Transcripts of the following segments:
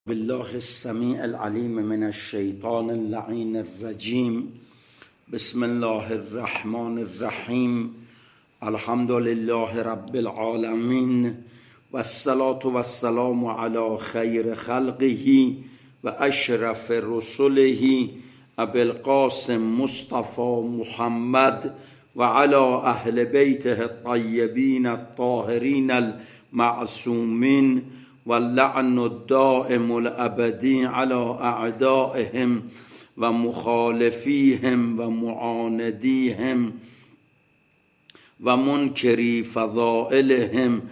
بالله السميع العليم من الشيطان اللعين الرجيم. بسم الله الرحمن الرحيم. الحمد لله رب العالمين، والصلاة والسلام على خير خلقه وأشرف رسله أبي القاسم مصطفى محمد وعلى أهل بيته الطيبين الطاهرين المعصومين، واللعن الدائم الأبدي على أعدائهم ومخالفيهم ومعانديهم ومنكري فضائلهم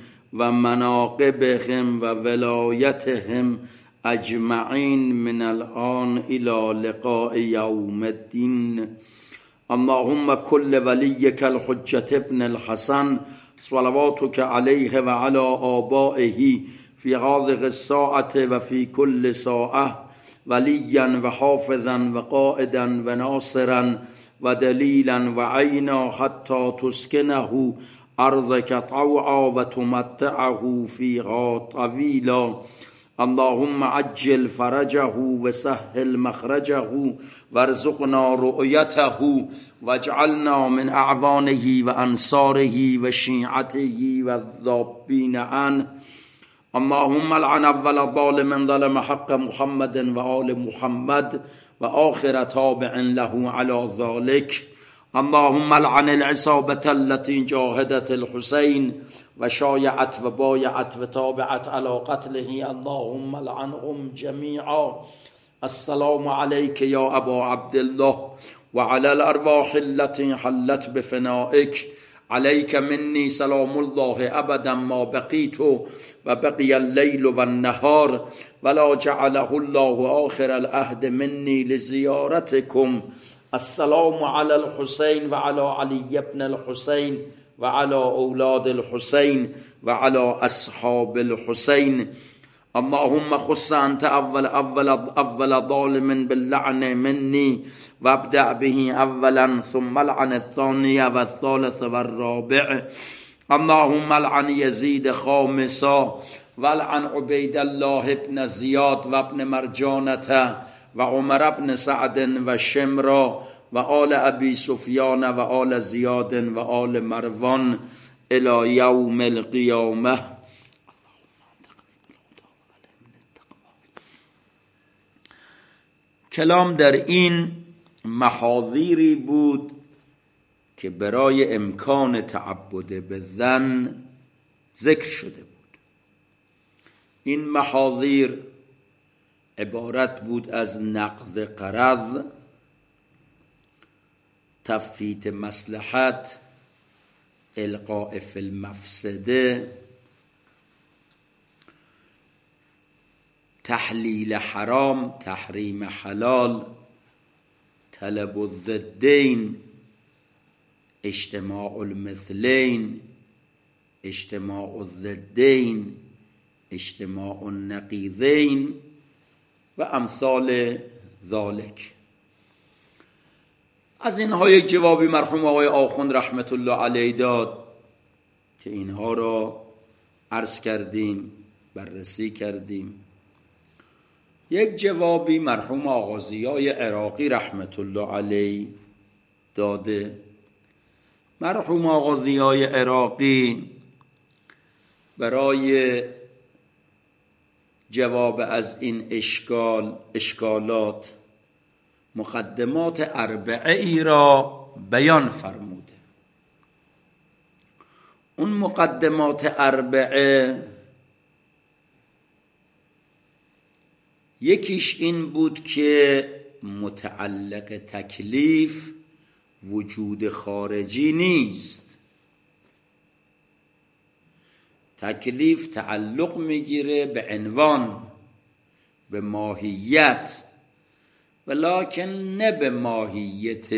ومناقبهم وولايتهم أجمعين من الآن إلى لقاء يوم الدين. اللهم كل وليك الحجة ابن الحسن صلواتك عليه وعلى آبائه في هذه الساعة وفي كل ساعة وليا وحافظا وقائدا وناصرا ودليلا وعينا حتى تسكنه أرضك طوعا وتمتعه فيها طويلا. اللهم عجل فرجه وسهل مخرجه وارزقنا رؤيته واجعلنا من أعوانه وأنصاره وشيعته والذابين عنه. اللهم لعن أول ظالم ظلم حق محمد وآل محمد وآخر تابع له على ذلك. اللهم لعن العصابة التي جاهدت الحسين وشايعت وبايعت وتابعت على قتله، اللهم لعنهم جميعا. السلام عليك يا أبا عبد الله وعلى الأرواح التي حلت بفنائك. عليك مني سلام الله أبدا ما بقيت وبقي الليل والنهار، ولا جعله الله آخر العهد مني لزيارتكم. السلام على الحسين وعلى علي بن الحسين وعلى أولاد الحسين وعلى أصحاب الحسين. اللهم خص أنت أول ظالم باللعن مني، وابدأ به أولا ثم لعن الثاني والثالث والرابع. اللهم لعن يزيد خامسا ولعن عبيد الله بن زياد وابن مرجانة وعمر بن سعد وشمرا وآل أبي سفيان وآل زياد وآل مروان إلى يوم القيامة. کلام در این محاذیری بود که برای امکان تعبد به ظن ذکر شده بود. این محاذیر عبارت بود از نقض غرض، تفویت مصلحت، القاء فی المفسده، تحلیل حرام، تحریم حلال، طلب الضدین، اجتماع المثلین، اجتماع الضدین، اجتماع النقیضین و امثال ذالک. از اینها یک جوابی مرحوم آقای آخوند رحمت الله علیه داد که اینها را عرض کردیم، بررسی کردیم. یک جوابی مرحوم آقا ضیای عراقی رحمت الله علیه داده. مرحوم آقا ضیای عراقی برای جواب از این اشکالات مقدمات اربعه ای را بیان فرموده. اون مقدمات اربعه یکیش این بود که متعلق تکلیف وجود خارجی نیست. تکلیف تعلق میگیره به عنوان، به ماهیت، ولکن نه به ماهیت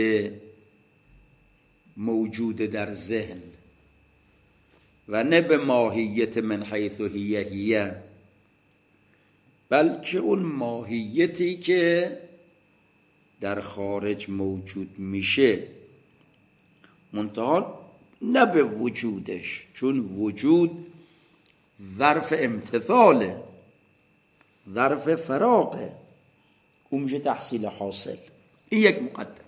موجود در ذهن و نه به ماهیت من حیث هیه، بلکه اون ماهیتی که در خارج موجود میشه، منتها نه به وجودش، چون وجود ظرف امتثاله. ظرف فراغه، اون میشه تحصیل حاصل. این یک مقدمه.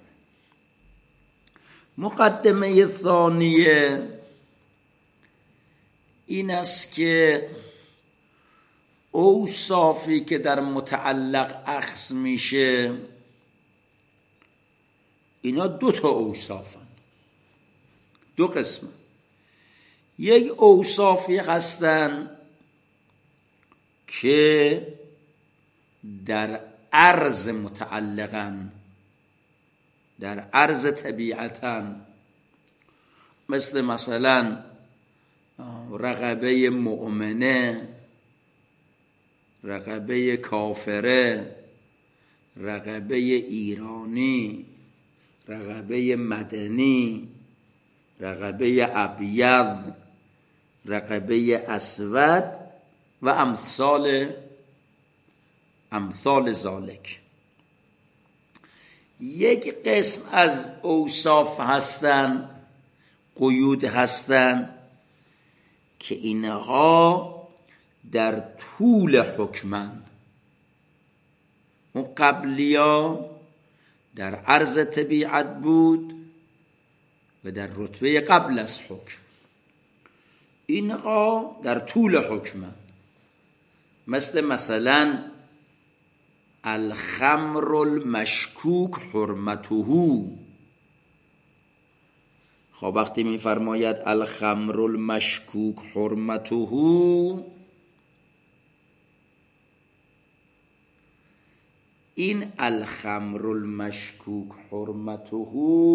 مقدمه ثانیه این است که اوصافی که در متعلق اخذ میشه اینا دو تا اوصافن، دو قسم. یک اوصافی هستن که در عرض متعلقن، در عرض طبیعتن، مثلا رقبه مؤمنه، رقبه کافره، رقبه ایرانی، رقبه مدنی، رقبه ابیض، رقبه اسود و امثال ذالک. یک قسم از اوصاف هستن، قیود هستن که اینها در طول حکمن. اون قبلیا در عرض طبیعت بود و در رتبه قبل از حکم، اینها در طول حکمن. مثلا الخمر المشکوک حرمته. خب وقتی میفرماید الخمر المشکوک حرمته، این الخمر المشکوک حرمته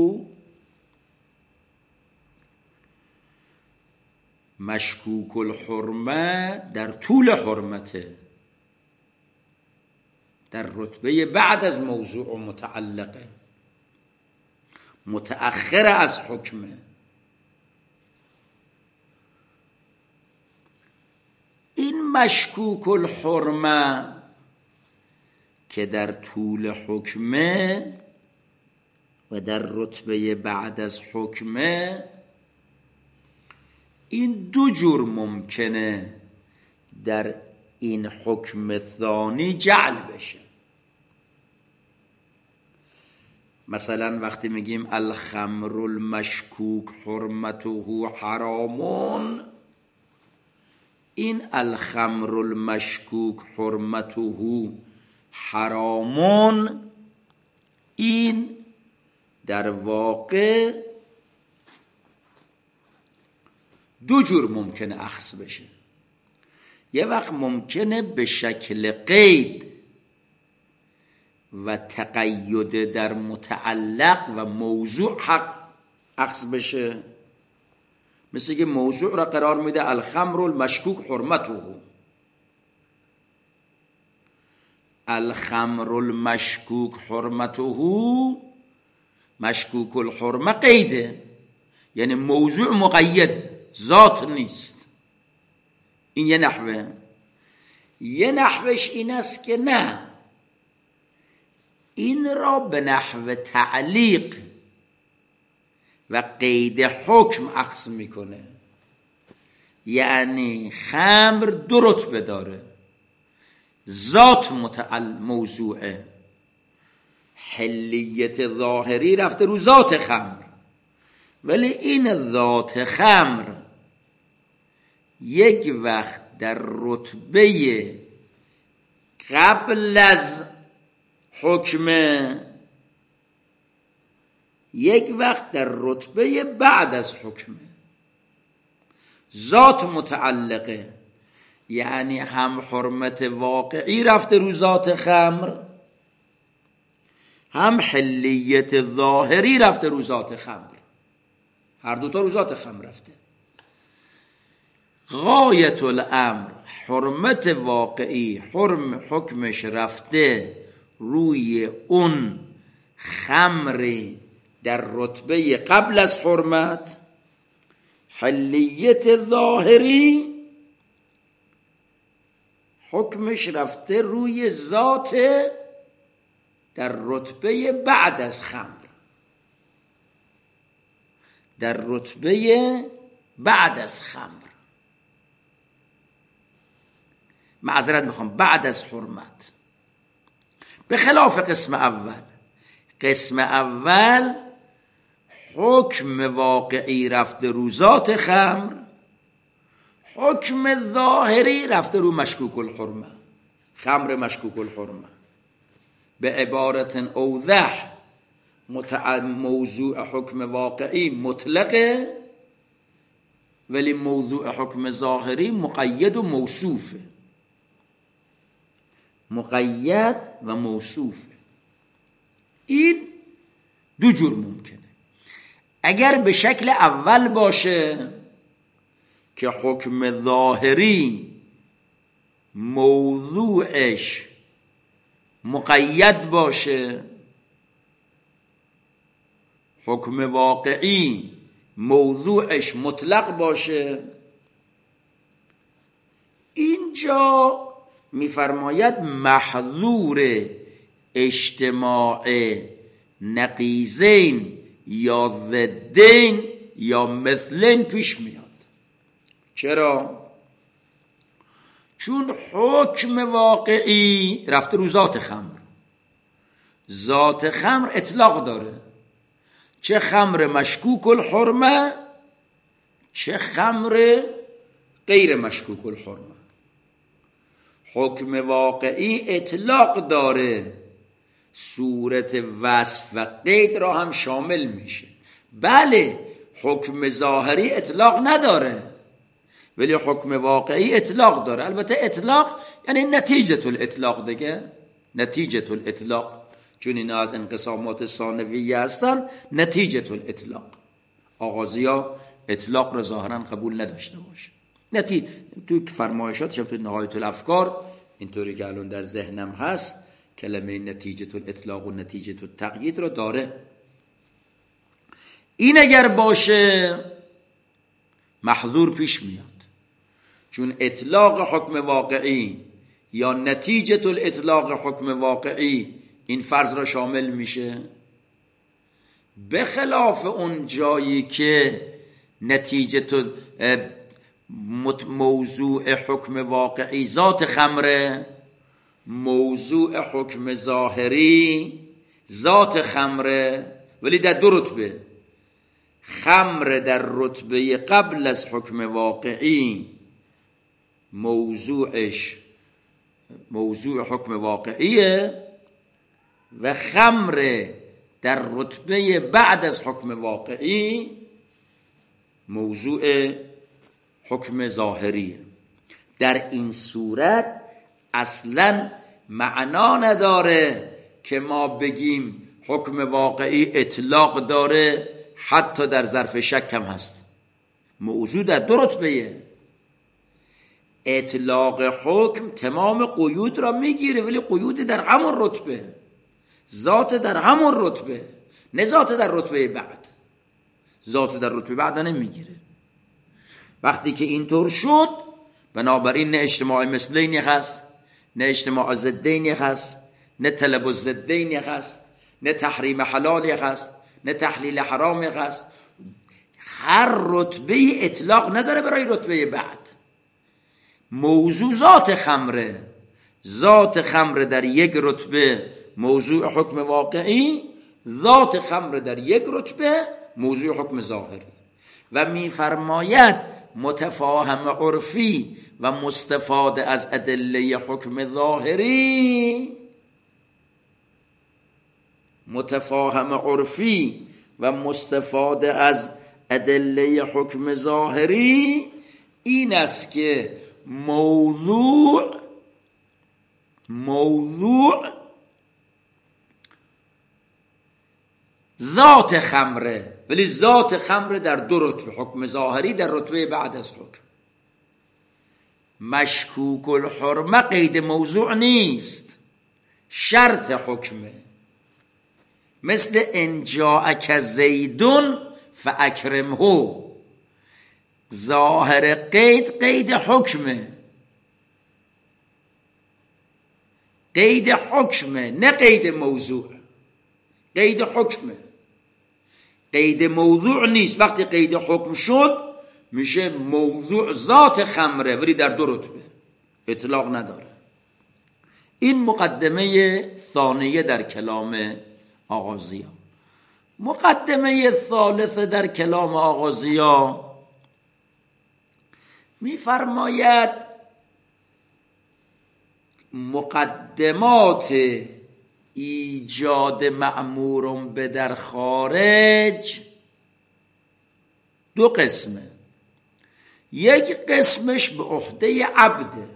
مشکوک الحرمه در طول حرمته، در رتبه بعد از موضوع و متعلقه، متأخر از حکمه. این مشکوک الحرمه که در طول حکمه و در رتبه بعد از حکمه، این دو جور ممکنه در این حکم ثانی جعل بشه. مثلا وقتی میگیم الخمر المشکوک حرمته حرامون، این الخمر المشکوک حرمته حرامون، این در واقع دو جور ممکنه اخذ بشه. یه وقت ممکنه به شکل قید و تقید در متعلق و موضوع حق اخذ بشه، مثل که موضوع را قرار میده الخمر المشکوک حرمته، الخمر المشکوک حرمته، مشکوک الحرمه قیده، یعنی موضوع مقیده، ذات نیست. این یه نحوه. یه نحوش این است که نه، این را به نحو تعلیق و قید حکم اخذ میکنه. یعنی خمر دو رتبه داره، ذات موضوعه، حلیت ظاهری رفته رو ذات خمر، ولی این ذات خمر یک وقت در رتبه قبل از حکمه، یک وقت در رتبه بعد از حکمه. ذات متعلقه، یعنی هم حرمت واقعی رفته رو ذات خمر، هم حلیت ظاهری رفته رو ذات خمر، هر دوتا رو ذات خمر رفته. غایت الامر حرمت واقعی، حکمش رفته روی اون خمری در رتبه قبل از حرمت، حلیت ظاهری حکمش رفته روی ذات در رتبه بعد از خمر، در رتبه بعد از خمر. معذرت میخوام، بعد از حرمت، به خلاف قسم اول. قسم اول حکم واقعی رفته رو ذات خمر، حکم ظاهری رفته رو مشکوک الحرمه، خمر مشکوک الحرمه. به عبارت اوضح، موضوع حکم واقعی مطلقه ولی موضوع حکم ظاهری مقید و موصوفه. مقید و موصوفه. این دو جور ممکنه. اگر به شکل اول باشه که حکم ظاهری موضوعش مقید باشه، حکم واقعی موضوعش مطلق باشه، اینجا میفرماید محظور اجتماع نقیضین یا ضدین یا مثلین پیش میاد. چرا؟ چون حکم واقعی رفته رو ذات خمر. ذات خمر اطلاق داره، چه خمر مشکوک الحرمه چه خمر غیر مشکوک الحرمه. حکم واقعی اطلاق داره، صورت وصف و قید را هم شامل میشه. بله، حکم ظاهری اطلاق نداره ولی حکم واقعی اطلاق داره. البته اطلاق یعنی نتیجه الاطلاق دیگه، نتیجه الاطلاق، چون اینا از انقسامات ثانویه هستن. نتیجه الاطلاق، آغازیا اطلاق را ظاهرا قبول نداشته باشه. تو فرمایشاتش تو نهایت الافکار اینطوری که الان در ذهنم هست کلمه نتیجه الاطلاق و نتیجه التقیید را داره. این اگر باشه محظور پیش میاد، چون اطلاق حکم واقعی یا نتیجه الاطلاق حکم واقعی این فرض را شامل میشه، به خلاف اون جایی که نتیجه موضوع حکم واقعی ذات خمره، موضوع حکم ظاهری ذات خمره ولی در دو رتبه. خمر در رتبه قبل از حکم واقعی موضوع حکم واقعیه و خمر در رتبه بعد از حکم واقعی موضوع حکم ظاهریه. در این صورت اصلا معنا نداره که ما بگیم حکم واقعی اطلاق داره، حتی در ظرف شک هم هست. موضوع در دو رتبه. اطلاق حکم تمام قیود را میگیره ولی قیود در همون رتبه، ذات در همون رتبه، نه ذات در رتبه بعد. ذات در رتبه بعد نمیگیره. وقتی که اینطور شد بنابراین نه اجتماع مثلین هست، نه اجتماع ضدین هست، نه طلب الضدین هست، نه تحریم حلال هست، نه تحلیل حرام هست. هر رتبه اطلاق نداره برای رتبه بعد. موضوع ذات خمره، ذات خمره در یک رتبه موضوع حکم واقعی، ذات خمره در یک رتبه موضوع حکم ظاهری. و میفرماید متفاهم عرفی و مستفاد از ادله حکم ظاهری، متفاهم عرفی و مستفاد از ادله حکم ظاهری این است که موضوع ذات خمره ولی ذات خمره در دو رتبه، حکم ظاهری در رتبه بعد از حکم. مشکوک الحرمه قید موضوع نیست، شرط حکمه. مثل ان جاءک زیدون فاکرمه، ظاهر قید حکمه، قید حکمه نه قید موضوع. قید حکمه، قید موضوع نیست. وقتی قید حکم شد میشه موضوع ذات خمره ولی در دو رتبه. اطلاق نداره. این مقدمه ثانیه در کلام آغازیه. مقدمه ثالثه در کلام آغازیه می‌فرماید مقدمات ایجاد مأمور به در خارج دو قسمه. یک قسمش به عهده عبده،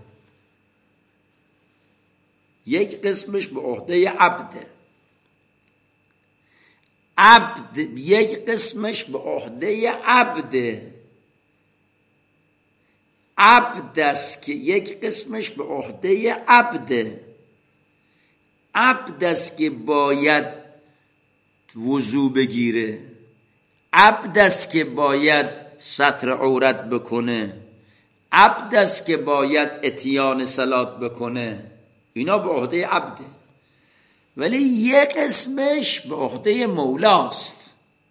یک قسمش به عهده عبده، یک قسمش به عهده عبده، عبد است که یک قسمش به عهده عبده، عبد است که باید وضو بگیره، عبد است که باید ستر عورت بکنه، عبد است که باید اتیان صلات بکنه. اینا به عهده عبده. ولی یک قسمش به عهده مولاست.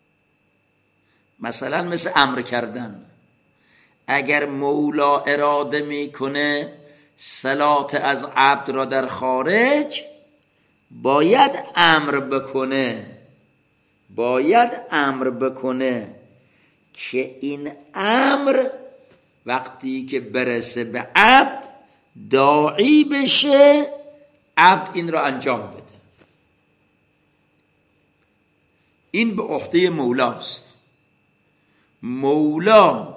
مثلا مثل امر کردن. اگر مولا اراده میکنه صلات از عبد را در خارج، باید امر بکنه، باید امر بکنه که این امر وقتی که برسه به عبد داعی بشه عبد این را انجام بده. این به عهده مولاست. مولا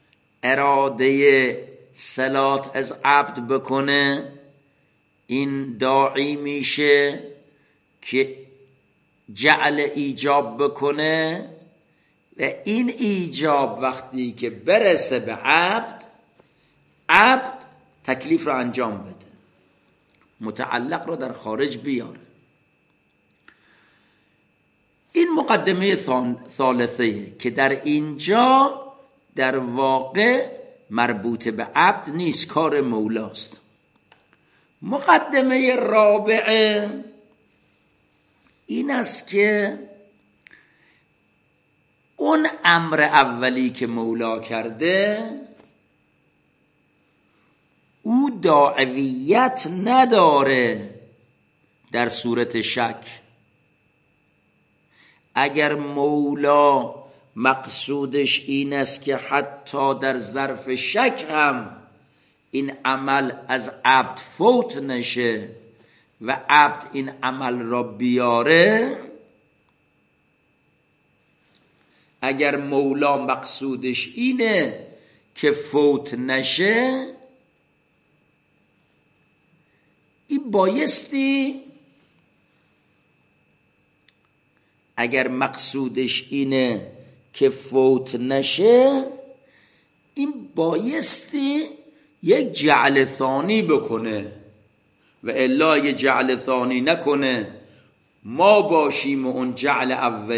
اراده صلات از عبد بکنه، این داعی میشه که جعل ایجاب بکنه و این ایجاب وقتی که برسه به عبد، عبد تکلیف را انجام بده، متعلق را در خارج بیاره. این مقدمه ثالثه که در اینجا در واقع مربوط به عبد نیست، کار مولاست. مقدمه رابعه این است که اون امر اولی که مولا کرده او داعیت نداره در صورت شک. اگر مولا مقصودش این است که حتی در ظرف شک هم این عمل از عبد فوت نشه و عبد این عمل را بیاره، اگر مولا مقصودش اینه که فوت نشه، این بایستی، اگر مقصودش اینه که فوت نشه، این بایستی یک جعل ثانی بکنه و الا یک جعل ثانی نکنه ما باشیم و اون جعل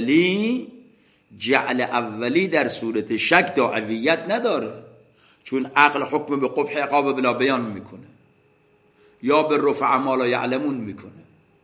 اولی در صورت شک داعیت نداره، چون عقل حکم به قبح عقاب بلا بیان میکنه یا به رفع ما لا یعلمون میکنه.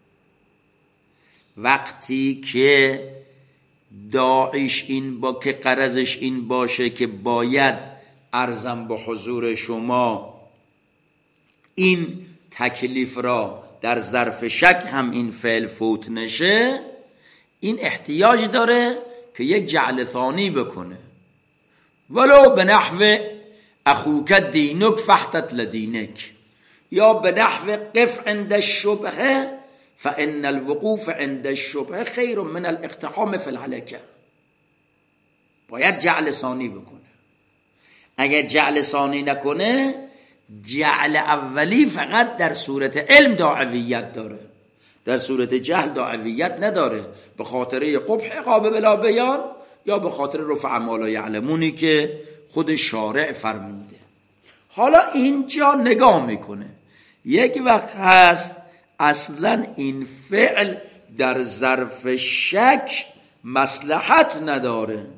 وقتی که داعیش این با که غرضش این باشه که باید عرضم به حضور شما این تکلیف را در ظرف شک هم این فعل فوت نشه، این احتیاج داره که یک جعل ثانی بکنه، ولو به نحو اخوک دینک فحتت لدینک، یا به نحو قف عند الشبهه فان الوقوف عند الشبهه خیر من الاقتحام فی الهلکه. باید جعل ثانی بکنه. اگر جعل ثانی نکنه، جعل اولی فقط در صورت علم داعیت داره، در صورت جهل داعیت نداره، به خاطر قبح عقاب بلا بیان یا به خاطر رفع ما لا یعلمونی که خود شارع فرموده. حالا اینجا نگاه میکنه، یک وقت هست اصلا این فعل در ظرف شک مصلحت نداره،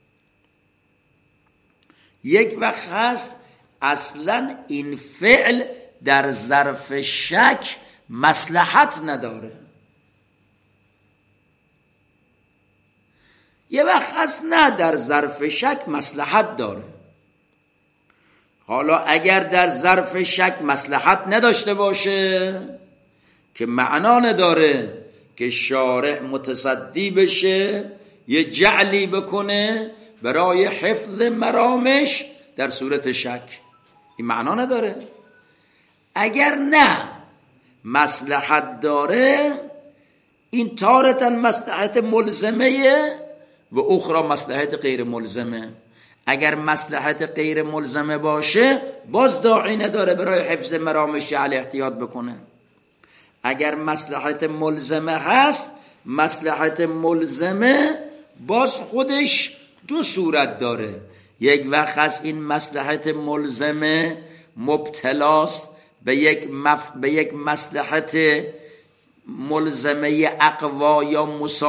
یک وقت هست اصلا این فعل در ظرف شک مصلحت نداره، یه وقت هست نه در ظرف شک مصلحت داره. حالا اگر در ظرف شک مصلحت نداشته باشه که معنا نداره که شارع متصدی بشه یه جعلی بکنه برای حفظ مرامش در صورت شک، این معنا نداره. اگر نه مصلحت داره، این تارتا مصلحت ملزمه و اخرى مصلحت غیر ملزمه. اگر مصلحت غیر ملزمه باشه باز داعی نداره برای حفظ مرامش جعل احتیاط بکنه. اگر مصلحت ملزمه هست، مصلحت ملزمه باز خودش دو صورت داره. یک وقت هست این مصلحت ملزمه مبتلاست به یک مصلحت ملزمه اقوا یا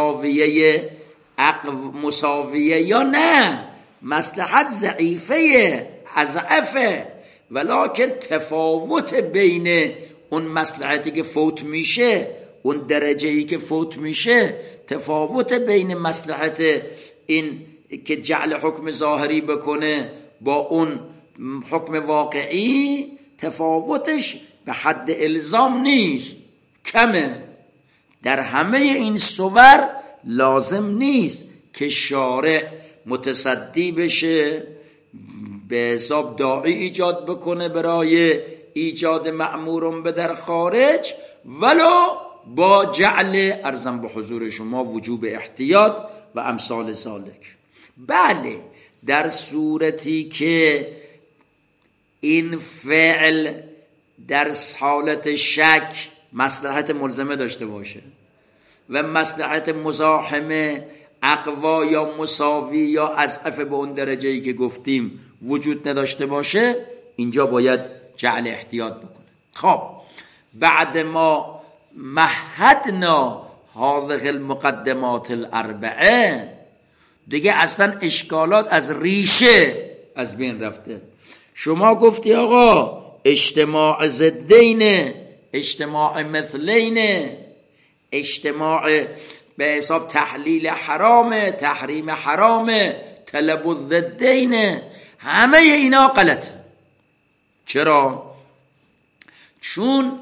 مساویه یا نه مصلحت ضعیفه اضعفه، ولکن تفاوت بین اون مصلحتی که فوت میشه، اون درجه‌ای که فوت میشه، تفاوت بین مصلحت این که جعل حکم ظاهری بکنه با اون حکم واقعی تفاوتش به حد الزام نیست، کمه. در همه این صور لازم نیست که شارع متصدی بشه به حساب داعی ایجاد بکنه برای ایجاد مأمور به در خارج، ولو با جعل ارزم به حضور شما وجوب احتیاط و امثال ذالک. بله، در صورتی که این فعل در حالت شک مصلحت ملزمه داشته باشه و مصلحت مزاحمه اقوا یا مساوی یا اضعف به اون درجه‌ای که گفتیم وجود نداشته باشه، اینجا باید جعل احتیاط بکنه. خب بعد ما مهدنا هذه المقدمات الاربعه، دیگه اصلا اشکالات از ریشه از بین رفته. شما گفتی آقا اجتماع ضدین، اجتماع مثلین، اجتماع به حساب تحلیل حرامه، تحریم حرامه، طلب الضدین، همه اینا غلط. چرا؟ چون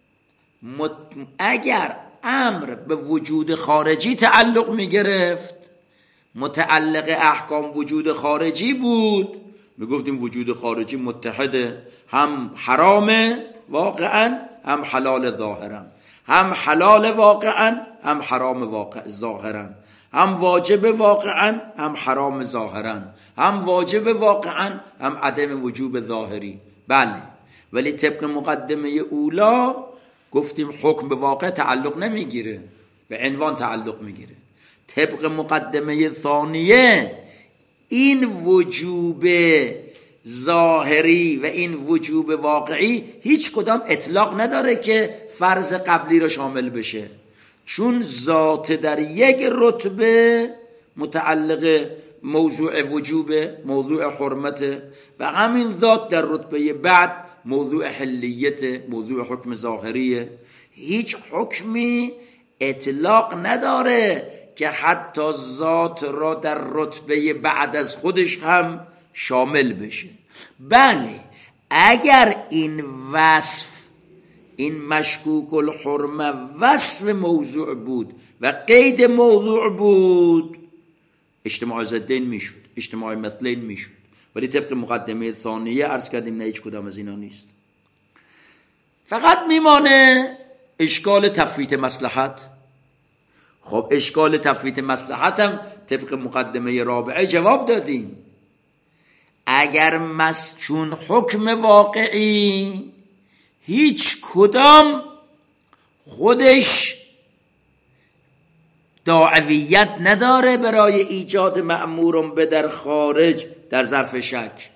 اگر امر به وجود خارجی تعلق می گرفت، متعلق احکام وجود خارجی بود، می گفتیم وجود خارجی متحده، هم حرامه واقعا هم حلال ظاهرا، هم حلال واقعا هم حرام واقع ظاهرا، هم واجب واقعا هم حرام ظاهرا، هم واجب واقعا هم عدم وجوب ظاهری. بله، ولی طبق مقدمه اولا گفتیم حکم به واقع تعلق نمیگیره، به عنوان تعلق میگیره. طبق مقدمه ثانیه این وجوب ظاهری و این وجوب واقعی هیچ کدام اطلاق نداره که فرض قبلی رو شامل بشه، چون ذات در یک رتبه متعلق موضوع وجوب، موضوع حرمت، و همین ذات در رتبه بعد موضوع حلیت، موضوع حکم ظاهریه. هیچ حکمی اطلاق نداره که حتی ذات را در رتبه بعد از خودش هم شامل بشه. بله، اگر این وصف، این مشکوک الحرمه وصف موضوع بود و قید موضوع بود، اجتماع ضدین میشد، اجتماع مثلین میشد. ولی طبق مقدمه ثانیه عرض کردیم نه، هیچ کدام از اینا نیست. فقط میمانه اشکال تفویت مصلحت. خب اشکال تفویت مصلحت هم طبق مقدمه رابعه جواب دادیم. اگر چون حکم واقعی هیچ کدام خودش داعویت نداره برای ایجاد مأمور به در خارج در ظرف شک،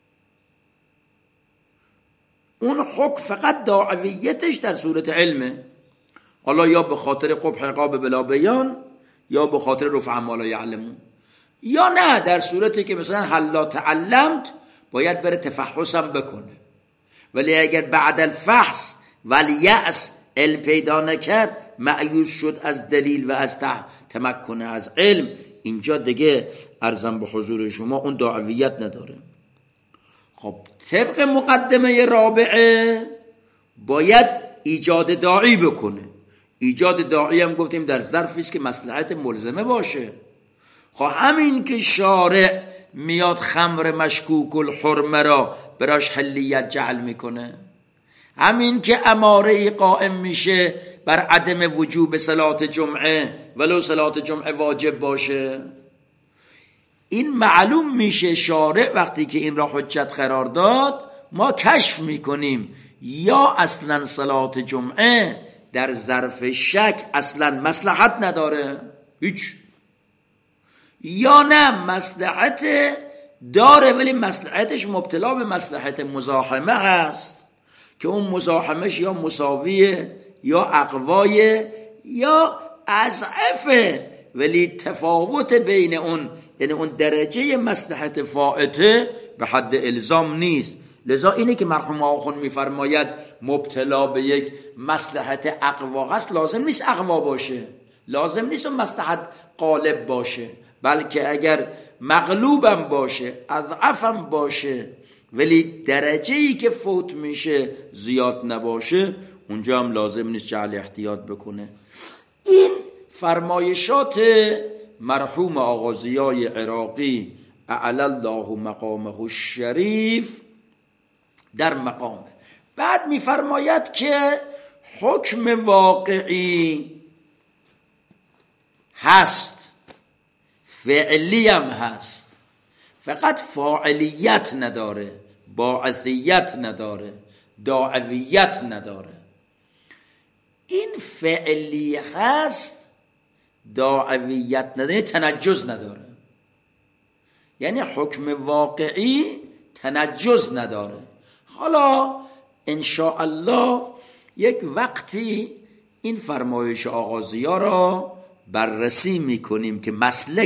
اون حکم فقط داعویتش در صورت علمه، حالا یا به خاطر قبح عقاب بلا بیان یا به خاطر رفع ما لا یعلمون، یا نه در صورتی که مثلا حلا تعلمت باید بره تفحصم بکنه. ولی اگر بعد الفحص والیأس علم پیدا نکرد، مأیوس شد از دلیل و از تمکن از علم، اینجا دیگه ارزم به حضور شما اون داعویت نداره. خب طبق مقدمه رابعه باید ایجاد داعی بکنه. ایجاد داعی هم گفتیم در ظرفی است که مصلحت ملزمه باشه. خب همین که شارع میاد خمر مشکوک الحرمه را براش حلیت جعل میکنه، همین که اماره قائم میشه بر عدم وجوب صلات جمعه ولو صلات جمعه واجب باشه، این معلوم میشه شارع وقتی که این را حجت قرار داد ما کشف میکنیم یا اصلا صلات جمعه در ظرف شک اصلا مصلحت نداره هیچ، یا نه مصلحت داره ولی مصلحتش مبتلا به مصلحت مزاحمه هست که اون مزاحمش یا مساویه یا اقوایه یا اضعفه، ولی تفاوت بین اون یعنی اون درجه مصلحت فائته به حد الزام نیست. لذا اینه که مرحوم آخوند میفرماید مبتلا به یک مصلحت اقوا هست، لازم نیست اقوا باشه، لازم نیست اون مصلحت غالب باشه، بلکه اگر مغلوبم باشه اضعفم باشه ولی درجه‌ای که فوت میشه زیاد نباشه اونجا هم لازم نیست جعل احتیاط بکنه. این فرمایشات مرحوم آقا ضیای عراقی اعلی الله مقامه الشریف در مقامه. بعد میفرماید که حکم واقعی هست، فعلی هم هست، فقط فاعلیت نداره، باعثیت نداره، داعویت نداره. این فعلی هست داعویت نداره، تنجز نداره، یعنی حکم واقعی تنجز نداره. حالا انشاءالله یک وقتی این فرمایش آقا ضیا را بررسی میکنیم که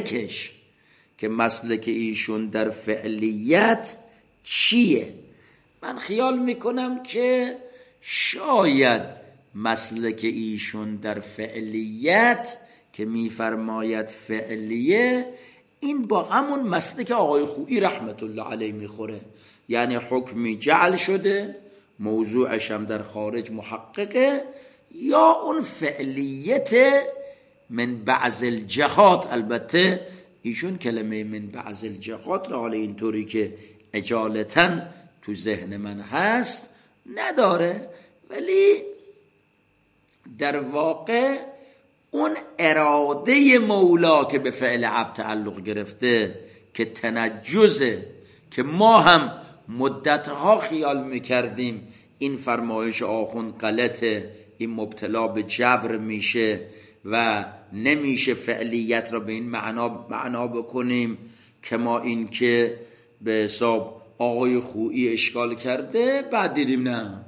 مسلک ایشون در فعلیت چیه. من خیال میکنم که شاید مسلک ایشون در فعلیت که میفرماید فعلیه این با همون مسلک آقای خویی رحمت الله علیه میخوره، یعنی حکمی جعل شده موضوعش هم در خارج محققه، یا اون فعلیت من بعض الجهات. البته ایشون کلمه من بعض الجهات را حالا اینطوری که اجالتا تو ذهن من هست نداره، ولی در واقع اون اراده مولا که به فعل عبد تعلق گرفته که تنجزه، که ما هم مدتها خیال میکردیم این فرمایش آخوند غلطه، این مبتلا به جبر میشه و نمیشه فعلیت را به این معنا بکنیم که ما این که به حساب آقای خویی اشکال کرده. بعد دیدیم نه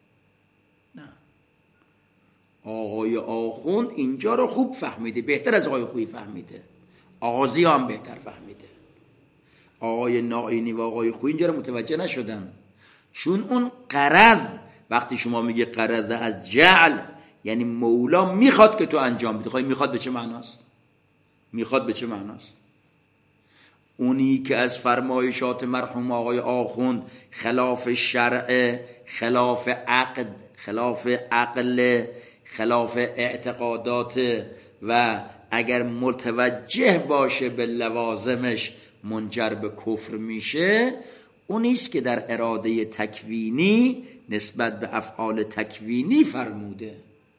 آقای آخوند اینجا رو خوب فهمیده، بهتر از آقای خویی فهمیده، آقا ضیا هم بهتر فهمیده. آقای ناینی و آقای خویی اینجا رو متوجه نشدن، چون اون غرض، وقتی شما میگه غرض از جعل یعنی مولا میخواد که تو انجام بدی. خواهی میخواد به چه معناست؟ میخواد به چه معناست؟ اونی که از فرمایشات مرحوم آقای آخوند خلاف شرع، خلاف عقد، خلاف عقل، خلاف اعتقادات و اگر متوجه باشه به لوازمش منجر به کفر میشه، اونیست که در اراده تکوینی نسبت به افعال تکوینی فرموده.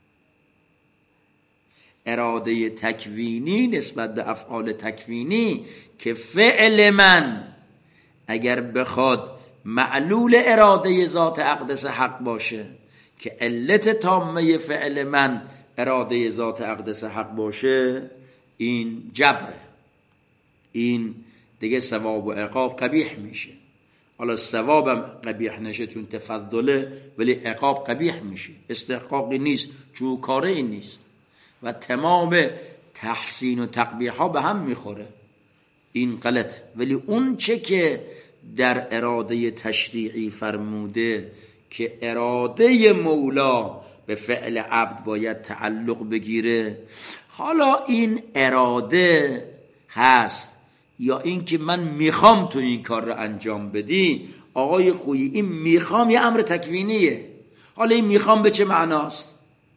اراده تکوینی نسبت به افعال تکوینی که فعل من اگر بخواد معلول اراده ذات اقدس حق باشه، که علت تامه فعل من اراده ذات اقدس حق باشه، این جبره، این دیگه ثواب و عقاب قبیح میشه. حالا ثوابم قبیح نشه چون تفضله، ولی عقاب قبیح میشه، استحقاقی نیست، جوکاره نیست و تمام تحسین و تقبیح ها به هم میخوره. این غلط. ولی اون چه که در اراده تشریعی فرموده که اراده مولا به فعل عبد باید تعلق بگیره، حالا این اراده هست یا این که من میخوام تو این کار رو انجام بدی، آقای خویی این میخوام یه امر تکوینیه. حالا این میخوام به چه معناست؟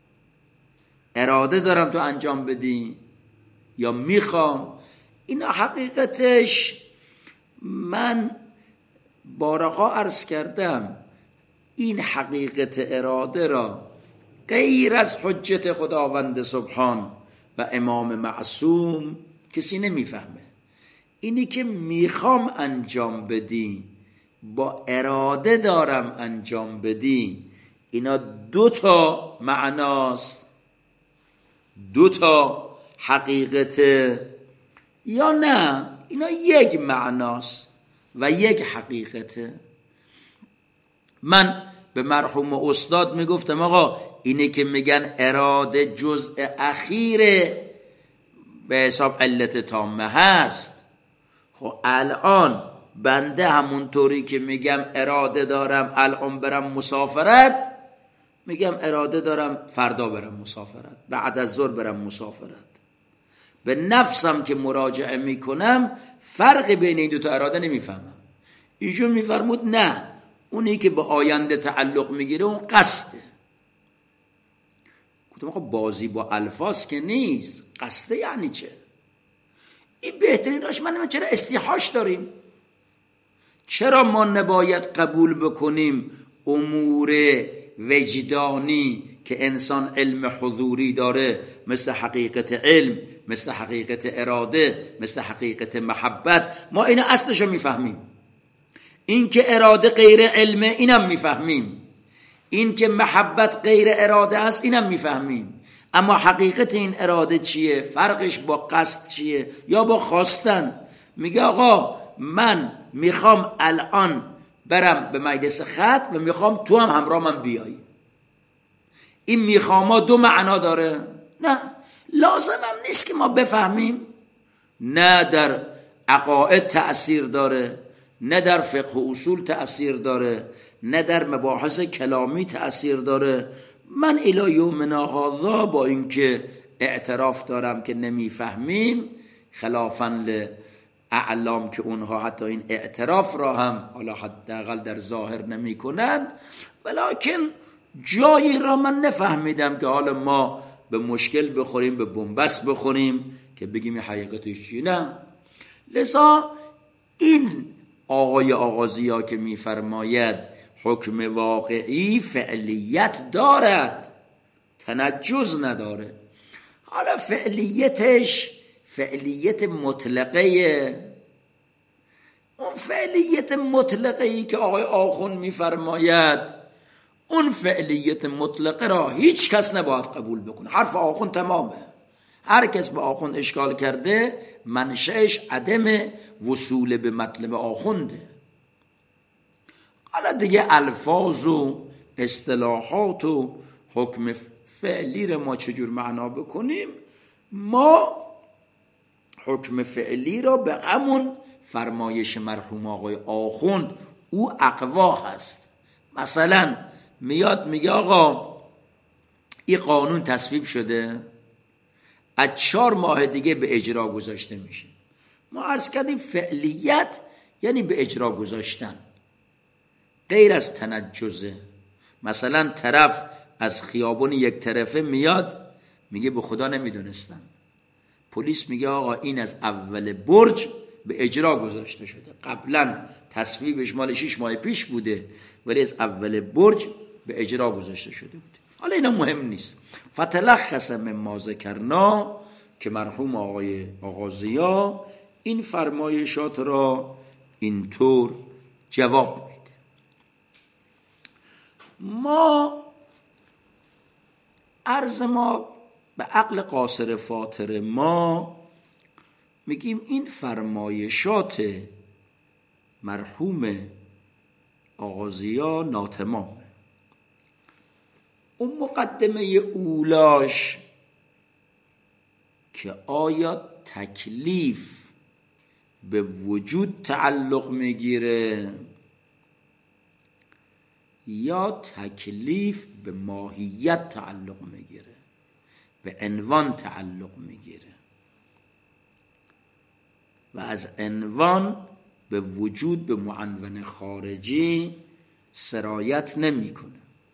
اراده دارم تو انجام بدی یا میخوام؟ اینا حقیقتش من بارها عرض کردم این حقیقت اراده را غیر از حجت خداوند سبحان و امام معصوم کسی نمیفهمه. اینی که میخوام انجام بدی با اراده دارم انجام بدی، اینا 2 معناست، 2 حقیقت، یا نه اینا 1 معناست و 1 حقیقته. من به مرحوم استاد میگفتم آقا اینی که میگن اراده جزء اخیر به حساب علت تامه هست، خب الان بنده همونطوری که میگم اراده دارم الان برم مسافرت، میگم اراده دارم فردا برم مسافرت، بعد از ظهر برم مسافرت. به نفسم که مراجعه میکنم فرق بین این 2 اراده نمیفهمم. ایشون میفرمود نه، اونی که به آینده تعلق میگیره اون قصده. گفتم آقا بازی با الفاظ که نیست، قصده یعنی چه؟ این بهترین راش من چرا استیحاش داریم؟ چرا ما نباید قبول بکنیم امور وجدانی که انسان علم حضوری داره، مثل حقیقت علم، مثل حقیقت اراده، مثل حقیقت محبت، ما اینا اصلشو میفهمیم. این که اراده غیر علمه اینم میفهمیم، این که محبت غیر اراده است اینم میفهمیم، اما حقیقت این اراده چیه؟ فرقش با قصد چیه یا با خواستن؟ میگه آقا من میخوام الان برم به مجلس ختم و میخوام تو هم همراه من بیایی. این میخواما 2 معنا داره؟ نه، لازم هم نیست که ما بفهمیم. نه در عقاید تأثیر داره، نه در فقه و اصول تأثیر داره، نه در مباحث کلامی تأثیر داره. من الی یومنا هذا با اینکه اعتراف دارم که نمیفهمیم، خلافاً اعلام که اونها حتی این اعتراف را هم حالا حداقل در ظاهر نمی کنن، ولیکن جایی را من نفهمیدم که حالا ما به مشکل بخوریم، به بنبست بخوریم که بگیم حقیقتش چی. نه، لذا این آقای آغازی که می فرماید حکم واقعی فعلیت دارد، تنجز نداره. حالا فعلیتش فعلیت مطلقه، اون فعلیت مطلقه ای که آقای آخوند میفرماید، اون فعلیت مطلقه را هیچ کس نباید قبول بکنه. حرف آخوند تمامه. هر کس به آخوند اشکال کرده منشأش عدم وصول به مطلب آخونده. حالا دیگه الفاظ و اصطلاحات و حکم فعلی را ما چجور معنا بکنیم؟ ما حکم فعلی را به همون فرمایش مرحوم آقای آخوند، او اقوا هست. مثلا میاد میگه آقا این قانون تصویب شده، از 4 ماه دیگه به اجرا گذاشته میشه. ما عرض کردیم فعلیت یعنی به اجرا گذاشتن، غیر از تنجزه. مثلا طرف از خیابون یک طرفه میاد میگه به خدا نمیدونستم، پلیس میگه آقا این از اول برج به اجرا گذاشته شده، قبلا تصویبش مال 6 ماه پیش بوده ولی از اول برج به اجرا گذاشته شده بوده. حالا اینا مهم نیست. فتلخص مما ذکرنا که مرحوم آقای آغازیا این فرمایشات را اینطور جواب میده. ما عرض ما به عقل قاصر فاطر ما میگیم این فرمایشات مرحوم آغازیا ناتمامه. اون مقدمه اولاش که آیا تکلیف به وجود تعلق میگیره یا تکلیف به ماهیت تعلق میگیره، به عنوان تعلق میگیره، و از عنوان به وجود به معنون خارجی سرایت نمیکنه.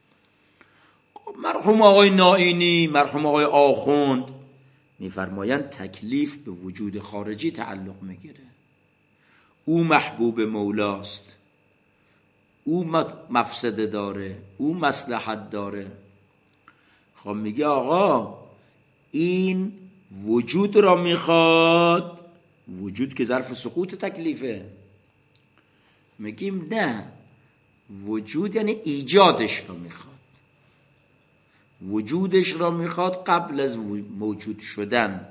مرحوم آقای نائینی، مرحوم آقای آخوند میفرمایند تکلیف به وجود خارجی تعلق میگیره. او محبوب مولاست، او مفسده داره، او مصلحت داره. خب میگه آقا این وجود را میخواد، وجود که ظرف سقوط تکلیفه. میگیم نه، وجود یعنی ایجادش را میخواد، وجودش را میخواد قبل از موجود شدن،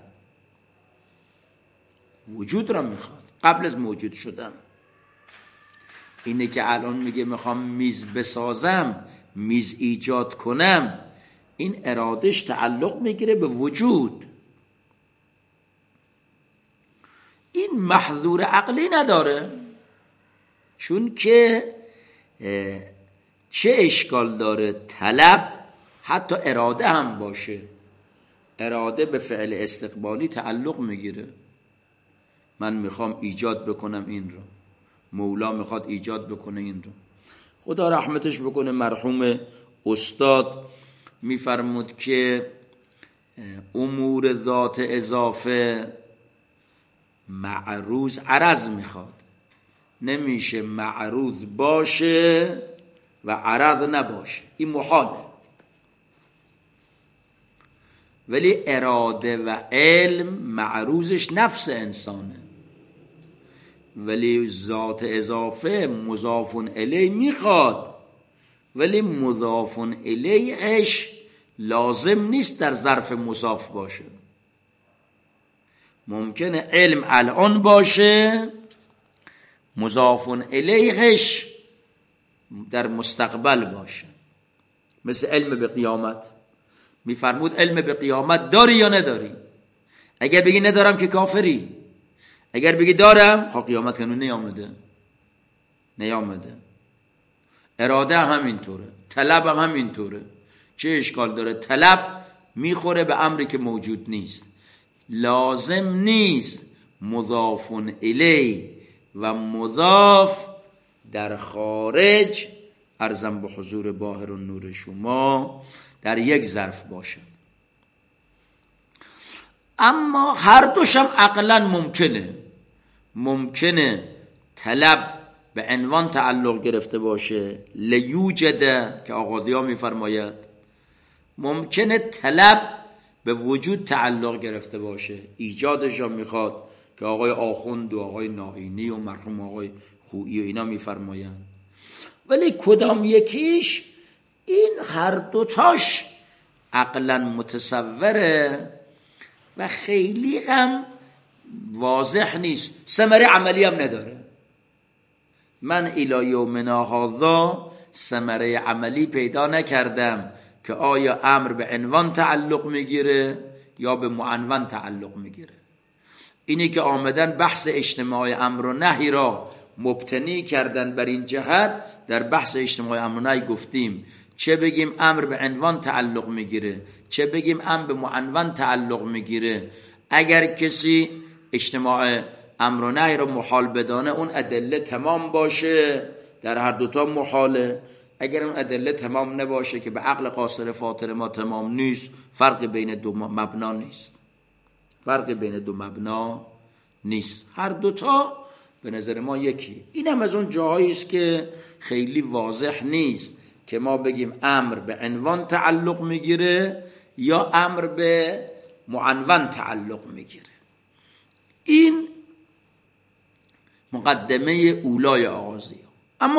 وجود را میخواد قبل از موجود شدن. اینه که الان میگه میخوام میز بسازم، میز ایجاد کنم، این ارادش تعلق میگیره به وجود. این محظور عقلی نداره، چون که چه اشکال داره طلب حتی اراده هم باشه، اراده به فعل استقبالی تعلق میگیره. من میخوام ایجاد بکنم این رو، مولا میخواد ایجاد بکنه این رو. خدا رحمتش بکنه مرحوم استاد میفرمود که امور ذات اضافه معروض عرض میخواد، نمیشه معروض باشه و عرض نباشه، این محاله. ولی اراده و علم معروضش نفس انسانه، ولی ذات اضافه مضاف الیه میخواد، ولی مضاف الیهش لازم نیست در ظرف مضاف باشه. ممکنه علم الان باشه، مضاف الیهش در مستقبل باشه. مثل علم به قیامت، میفرمود علم به قیامت داری یا نداری؟ اگر بگی ندارم که کافری، اگر بگی دارم خب قیامت کنون نیامده. اراده هم همینطوره، طلب هم همینطوره. چه اشکال داره؟ طلب میخوره به امری که موجود نیست، لازم نیست مضاف الیه و مضاف در خارج ارزم به حضور باهر و نور شما در یک ظرف باشه. اما هر دوشم عقلا ممکنه طلب به عنوان تعلق گرفته باشه، لیوجده که آغازی ها میفرماید، ممکنه طلب به وجود تعلق گرفته باشه، ایجادش را میخواد که آقای آخوند و آقای نائینی و مرحوم آقای خویی و اینا میفرمایند. ولی کدام یکیش؟ این هر دوتاش عقلا متصوره و خیلی هم واضح نیست، ثمره عملی هم نداره. من الی یومنا هذا ثمره عملی پیدا نکردم که آیا امر به عنوان تعلق میگیره یا به معنون تعلق میگیره. اینی که آمدن بحث اجتماع امر و نهی را مبتنی کردن بر این جهت، در بحث اجتماع امر و نهی گفتیم چه بگیم امر به عنوان تعلق میگیره، چه بگیم امر به معنون تعلق میگیره. اگر کسی اجتماع امر و نهی را محال بدانه، اون ادله تمام باشه، در هر دوتا محاله. اگر اون ادله تمام نباشه که به عقل قاصر فاطر ما تمام نیست، فرق بین دو مبنا نیست، هر دوتا به نظر ما یکی. این هم از اون جاهایی است که خیلی واضح نیست که ما بگیم امر به عنوان تعلق میگیره یا امر به معنون تعلق میگیره. این مقدمه اولای آغازی. اما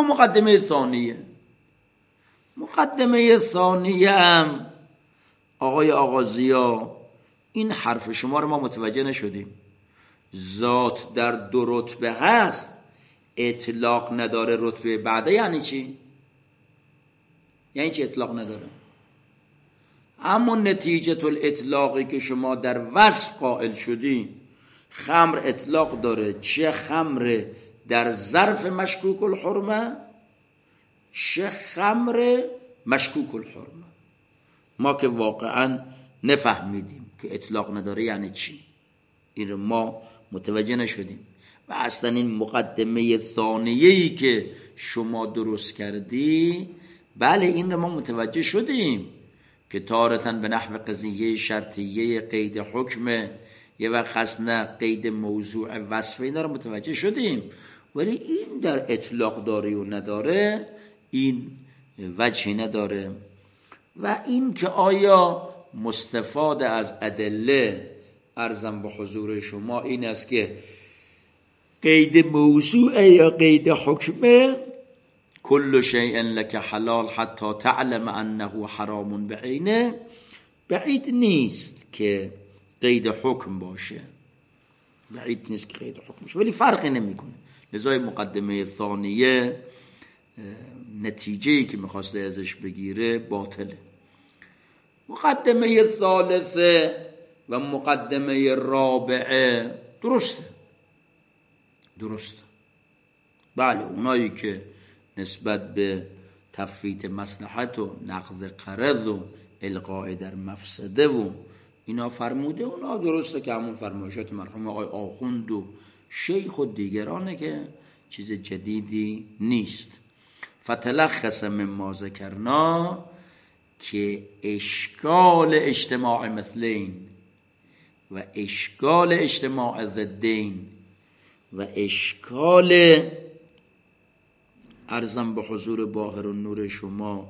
مقدمه ثانیه هم آقای آغازیا، این حرف شما رو ما متوجه نشدیم. ذات در دو رتبه هست، اطلاق نداره رتبه بعده. یعنی چی؟ یعنی چی اطلاق نداره؟ اما نتیجه الاطلاقی که شما در وصف قائل شدی، خمر اطلاق داره، چه خمر در ظرف مشکوک الحرمه، چه خمر مشکوک الحرمه. ما که واقعا نفهمیدیم که اطلاق نداره یعنی چی، این ما متوجه نشدیم. و اصلا این مقدمه ثانیه‌ای که شما درست کردی، بله این رو ما متوجه شدیم که تارةً به نحو قضیه شرطیه قید حکم، یه وقت هست نه قید موضوع وصف، اینا رو متوجه شدیم، ولی این در اطلاق داره و نداره این وجهی نداره. و این که آیا مستفاد از ادله، عرضم به حضور شما این است که قید موضوع یا قید حکمه، کل شیء لک حلال حتی تعلم انه حرام بعینه، بعید نیست که قید حکم باشه، بعید نیست که قید حکم باشه، ولی فرقی نمیکنه. لذا مقدمه ثانیه نتیجه‌ای که میخواسته ازش بگیره باطله. مقدمه ثالثه و مقدمه رابعه درسته. بله اونایی که نسبت به تفویت مصلحت و نقض قرض و القاء در مفسده و اینا فرموده، اونا درسته که همون فرمایشات مرحوم آقای آخوند و شیخ و دیگرانه که چیز جدیدی نیست. فتلخص مما ذکرنا که اشکال اجتماع مثلین و اشکال اجتماع ضدین و اشکال عرضم به حضور باهر النور شما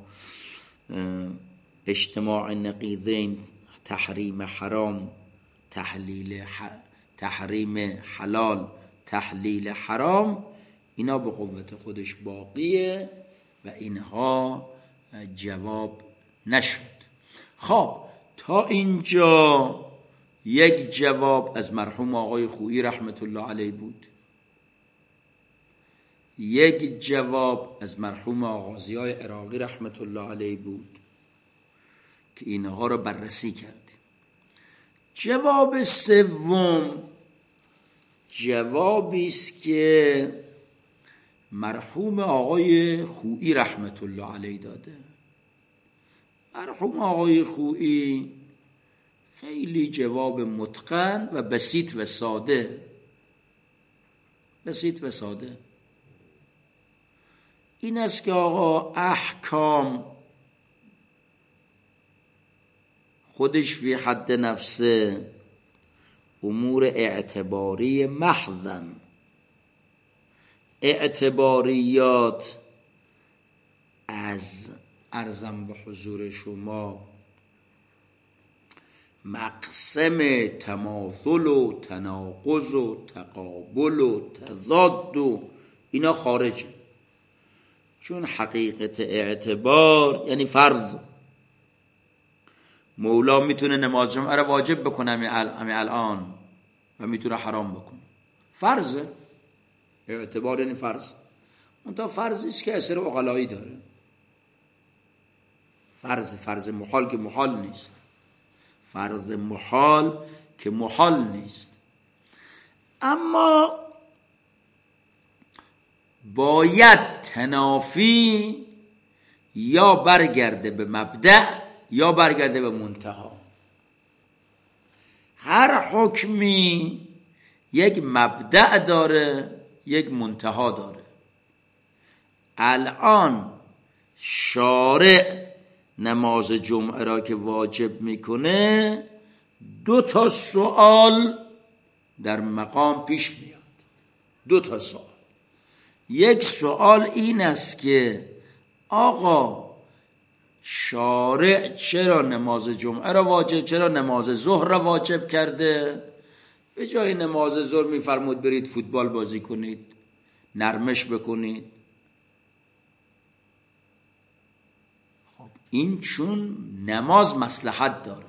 اجتماع نقیضین، تحریم حرام، تحریم حلال، تحلیل حرام، اینا به قوت خودش باقیه و اینها جواب نشد. خب تا اینجا یک جواب از مرحوم آقای خویی رحمت الله علیه بود، یک جواب از مرحوم آغازیای عراقی رحمت الله علیه بود که اینها رو بررسی کردیم. جواب سوم جوابی است که مرحوم آقای خویی رحمت الله علیه داده. مرحوم آقای خویی خیلی جواب متقن و بسیط و ساده، این است که آقا احکام خودش فی حد نفسه امور اعتباری محضن، اعتباریات از عرضم به حضور شما مقسم تماثل و تناقض و تقابل و تضاد و اینا خارجه، چون حقیقت اعتبار یعنی فرض. مولا میتونه نماز جمعه رو واجب بکنه همین الان و میتونه حرام بکنه، فرضه. اعتبار یعنی فرض، اون فرضی است که اثر عقلایی داره، فرض محال که محال نیست، فرض محال که محال نیست. اما باید تنافی یا برگرده به مبدأ یا برگرده به منتها. هر حکمی یک مبدأ داره یک منتها داره. الان شارع نماز جمعه را که واجب میکنه 2 سوال در مقام پیش میاد. 2 سوال. یک سوال این است که آقا شارع چرا نماز جمعه را واجب، چرا نماز ظهر را واجب کرده؟ به جای نماز ظهر میفرمود برید فوتبال بازی کنید، نرمش بکنید. خب این چون نماز مصلحت داره،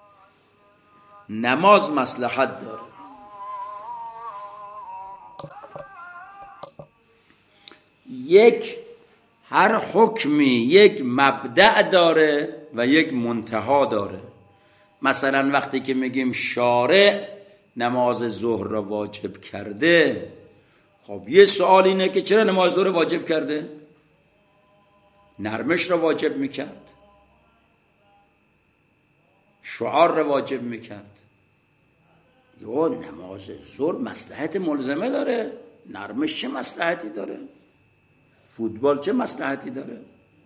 هر حکمی یک مبدأ داره و یک منتها داره. مثلا وقتی که میگیم شارع نماز ظهر را واجب کرده، خب یه سوال اینه که چرا نماز ظهر واجب کرده؟ نرمش را واجب میکرد، شعار را واجب میکرد، یا نماز ظهر مصلحت ملزمه داره، نرمش چه مصلحتی داره، فوتبال چه مصلحتی داره؟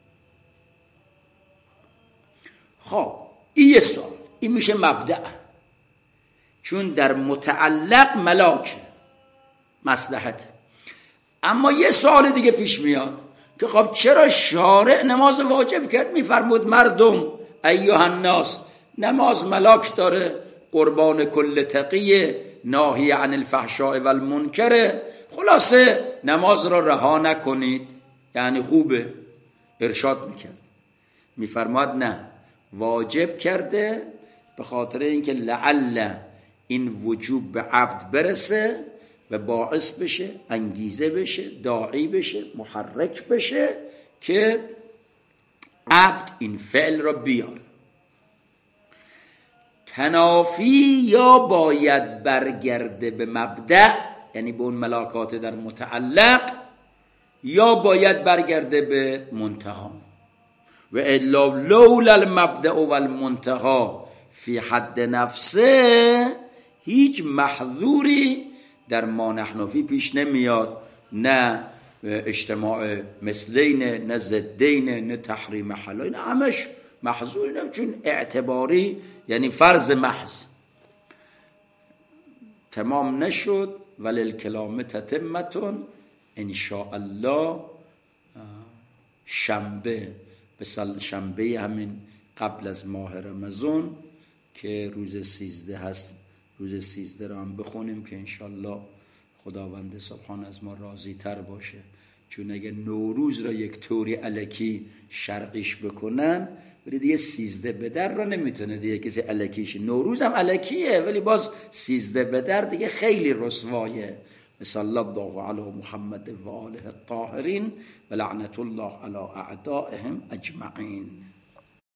خب این یه سوال، این میشه مبدأ، چون در متعلق ملاک مصلحت. اما یه سوال دیگه پیش میاد که خب چرا شارع نماز واجب کرد؟ میفرمود مردم ایها الناس، نماز ملاک داره، قربان کل تقی، ناهی عن الفحشاء والمنکر، خلاصه نماز را رها نکنید، یعنی خوبه، ارشاد میکرد. میفرماد نه، واجب کرده به خاطر اینکه لعل این وجوب به عبد برسه و باعث بشه، انگیزه بشه، داعی بشه، محرک بشه که عبد این فعل را بیاره. تنافی یا باید برگرده به مبدأ، یعنی به اون ملاکات در متعلق، یا باید برگرده به منتها. و الا لولا المبدأ والمنتهى فی حد نفسه، هیچ محظوری در ما نحنفی پیش نمیاد، نه اجتماع مثلین، نه ضدین، نه تحریم حلال، نه همش محظور، نه چون اعتباری، یعنی فرض محض تمام نشد. وللکلام تتمتون ان شاء الله. شنبه، به شنبه همین قبل از ماه رمضان که روز 13 هست، روز 13 رو هم بخونیم که انشالله خداوند سبحان از ما راضی تر باشه. چون اگه نوروز را یک طوری الکی شرعیش بکنن، ولی دیگه 13 به در را نمیتونه دیگه کسی الکیش. نوروز هم الکیه ولی باز 13 به در دیگه خیلی رسوایه. صلی الله علی محمد و آله الطاهرین و لعنت الله علی اعدائهم اجمعین.